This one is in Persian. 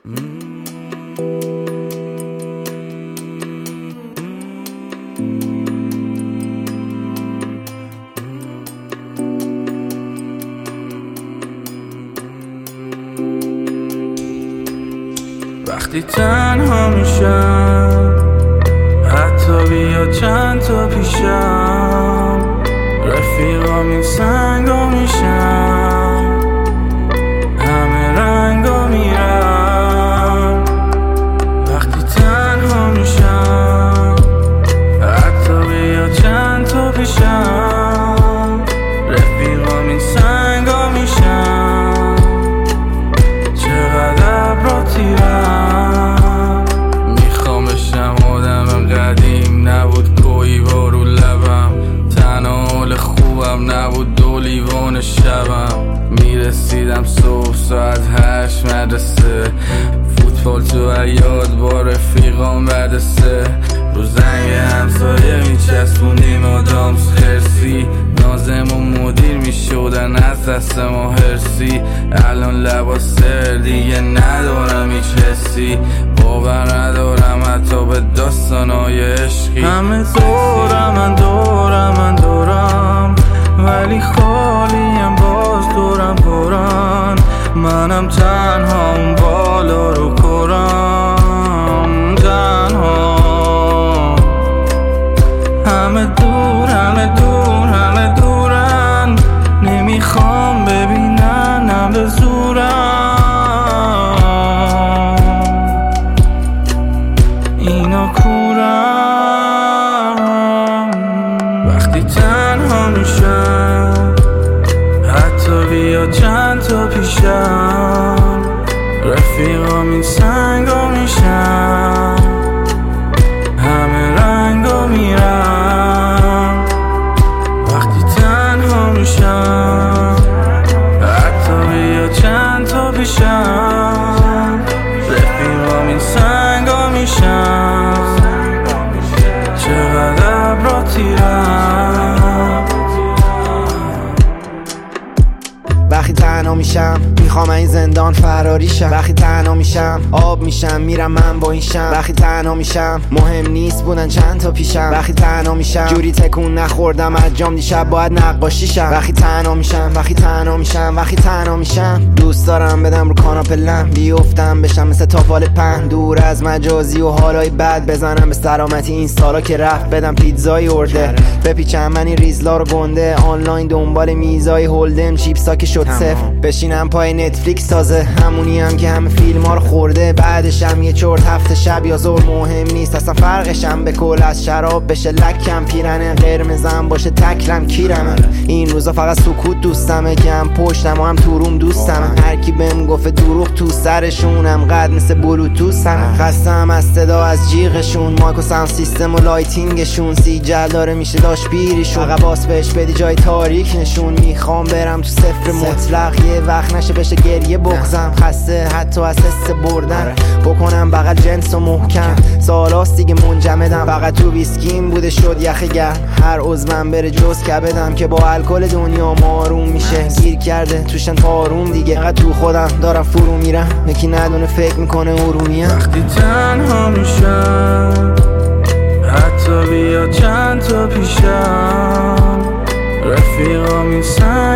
وقتی تنها میشم، حتی بیا چند تا پیشم، رفیقام این سنگا میشم، همه رنگا میرم. وقتی تنها میشم، حتی بیا چند تا پیشم، رفیقام این سنگا میشم، چقدر ابرا تیرم. میخوام بشم آدم قدیم، نبود کوی رو لبم، تنها حال خوبم نبود دو لیوان شبم. میرسیدم صبح ساعت 8 مدرسه، فوتبال تو عیاد با رفیقام بعد 3. رو زنگ همسایه میچسبوندیم آدامس خرسی، نازم و مدیر میشدن از دست ما هرسی. الان لباس دیگه ندارم هیچ حسی، باور ندارم حتی به داستانای عشقی. همه دورم من دورم ولی خالیم، باز دورم پرن، منم تنها اون بالا رو کرم، تنها. همه دورن، نمیخوام ببیننم به زورم، اینا کورم. وقتی تنها میشم، حتی بیا چند تا پیشم، رفیقام این سنگا میشم، همه رنگا میرم. وقتی تنها میشم، حتی بیا چند تا پیشم، رفیقام این سنگا میشم، چقدر ابرا تیرم. وقتی تنها میشم میخوام این زندان فراری شم، وقتی تنها میشم آب میشم میرم من با این شم، وقتی تنها میشم مهم نیست بودن چند تا پیشم، وقتی تنها میشم جوری تکون نخوردم از جام دیشب باید نقاشی شم. وقتی تنها میشم دوست دارم بدم رو کاناپه لم، بیفتم بشم مثل تاپال پهن، دور از مجازی و حالای بد، بزنم به سلامتی این سالا که رفت، بدم پیتزای ارده، بپیچم من این ریزلا رو گنده، آنلاین دنبال میزای هولدم، چیپسا که شد صفر، بشینم پای نتفلیکس تازه، همونی هم که همه فیلم ها رو خورده، بعدشم یه چرت هفته شب یا ظهر مهم نیست اصلا فرقشم، به کل از شراب بشه لکم، پیرنه قرمزم باشه تکلم کیرم. این روزا فقط سکوت دوستمه که هم پشتم و هم تو روم دوستم، هر کی بهم گفت دروغ تو سرشونم، قد مثل بلوتوثم، خستم از صدا از جیغشون، مایک و ساوند سیستم و لایتینگشون، سی جل داره میشه داشت پیریشون، فقط باس بهش بدی جای تاریک نشون. میخوام برم تو صفر مطلق، یه وقت نشه بشه گریه بغزم، خسته حتی از حس بردن، بکنم بغل جنس و محکم، سالاست دیگه منجمدم، فقط تو ویسکیم بوده شد یخ گرم، هر عضوم بره جز کبدم که با الکل دنیا ماروم میشه، گیر کرده توشن پاروم دیگه، فقط تو خودم دارم فرو میرم، یکی ندونه فکر میکنه ارومیم. وقتی تنها میشم، حتی بیا چند تا پیشم، رفیقام این